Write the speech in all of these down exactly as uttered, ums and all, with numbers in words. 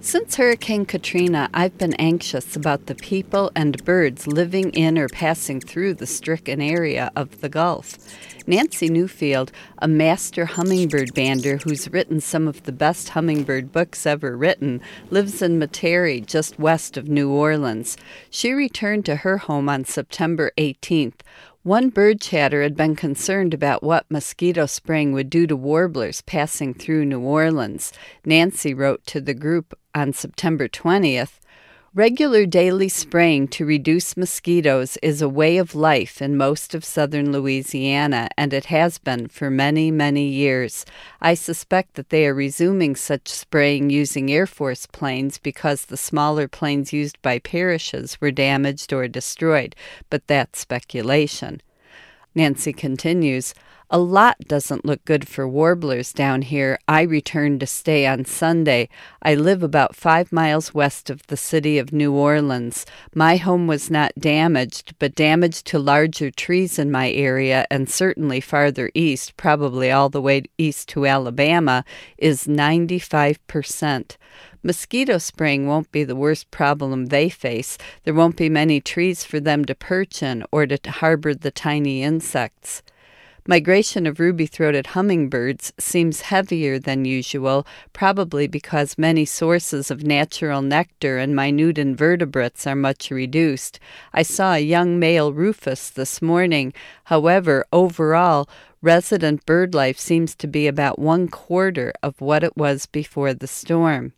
Since Hurricane Katrina, I've been anxious about the people and birds living in or passing through the stricken area of the Gulf. Nancy Newfield, a master hummingbird bander who's written some of the best hummingbird books ever written, lives in Metairie, just west of New Orleans. She returned to her home on September eighteenth. One bird chatter had been concerned about what mosquito spraying would do to warblers passing through New Orleans. Nancy wrote to the group on September twentieth, "Regular daily spraying to reduce mosquitoes is a way of life in most of southern Louisiana, and it has been for many, many years. I suspect that they are resuming such spraying using Air Force planes because the smaller planes used by parishes were damaged or destroyed, but that's speculation." Nancy continues, "A lot doesn't look good for warblers down here. I returned to stay on Sunday. I live about five miles west of the city of New Orleans. My home was not damaged, but damage to larger trees in my area and certainly farther east, probably all the way east to Alabama, is ninety-five percent. Mosquito spraying won't be the worst problem they face. There won't be many trees for them to perch in or to harbor the tiny insects. Migration of ruby-throated hummingbirds seems heavier than usual, probably because many sources of natural nectar and minute invertebrates are much reduced. I saw a young male rufous this morning. However, overall, resident bird life seems to be about one quarter of what it was before the storm."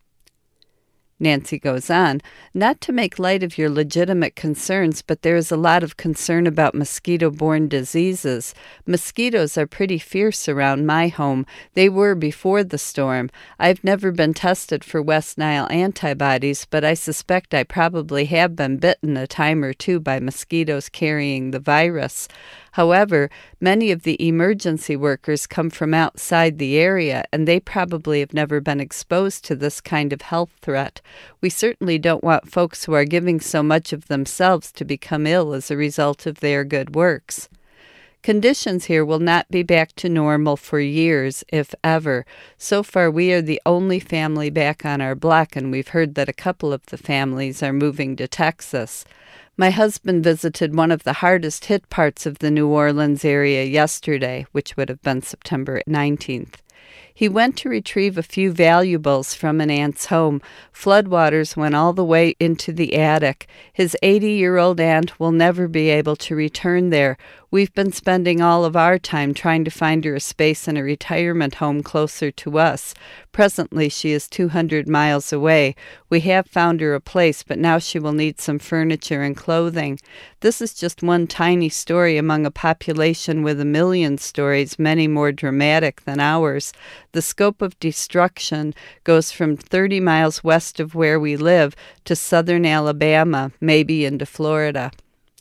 Nancy goes on, "Not to make light of your legitimate concerns, but there is a lot of concern about mosquito-borne diseases. Mosquitoes are pretty fierce around my home. They were before the storm. I've never been tested for West Nile antibodies, but I suspect I probably have been bitten a time or two by mosquitoes carrying the virus. However, many of the emergency workers come from outside the area, and they probably have never been exposed to this kind of health threat. We certainly don't want folks who are giving so much of themselves to become ill as a result of their good works. Conditions here will not be back to normal for years, if ever. So far, we are the only family back on our block, and we've heard that a couple of the families are moving to Texas. My husband visited one of the hardest hit parts of the New Orleans area yesterday, which would have been September nineteenth. He went to retrieve a few valuables from an aunt's home. Floodwaters went all the way into the attic. His eighty-year-old aunt will never be able to return there. We've been spending all of our time trying to find her a space in a retirement home closer to us. Presently, she is two hundred miles away. We have found her a place, but now she will need some furniture and clothing. This is just one tiny story among a population with a million stories, many more dramatic than ours. The scope of destruction goes from thirty miles west of where we live to southern Alabama, maybe into Florida."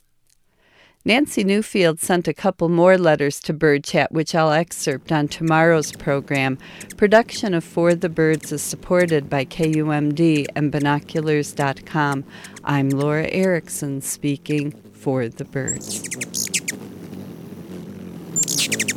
Nancy Newfield sent a couple more letters to Bird Chat, which I'll excerpt on tomorrow's program. Production of For the Birds is supported by K U M D and binoculars dot com. I'm Laura Erickson speaking for the birds.